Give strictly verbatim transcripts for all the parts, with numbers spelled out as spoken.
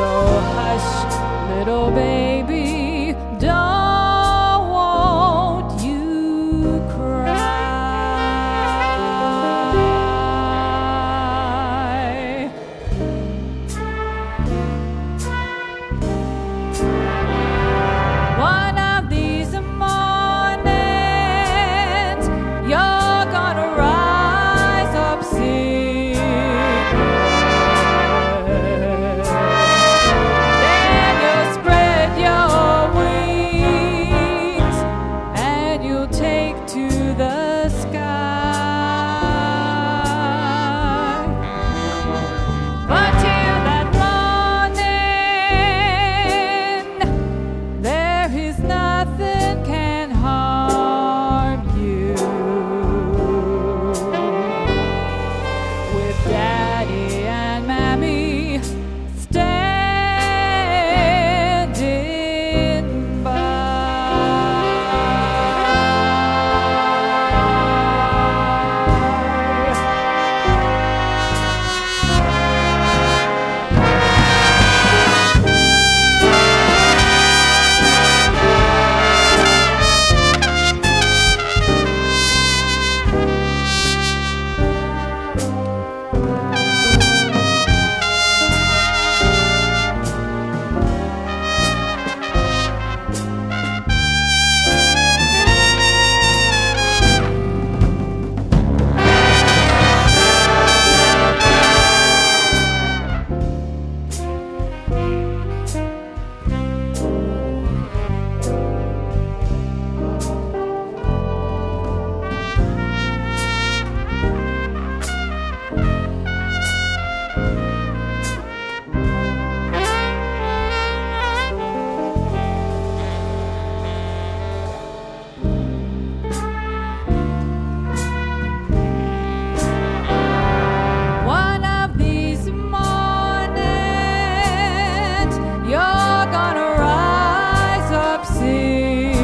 So hush, little baby, don't won't you cry. One of these mornings, you're gonna rise up singing. Then you'll spread your wings and you'll take to the sky. But till that morning, there is nothing can harm you. With Daddy and Mammy standing by. One of these mornings, you're gonna rise up singing.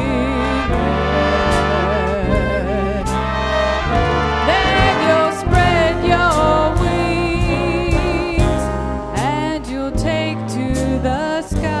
Then you'll spread your wings and you'll take to the sky.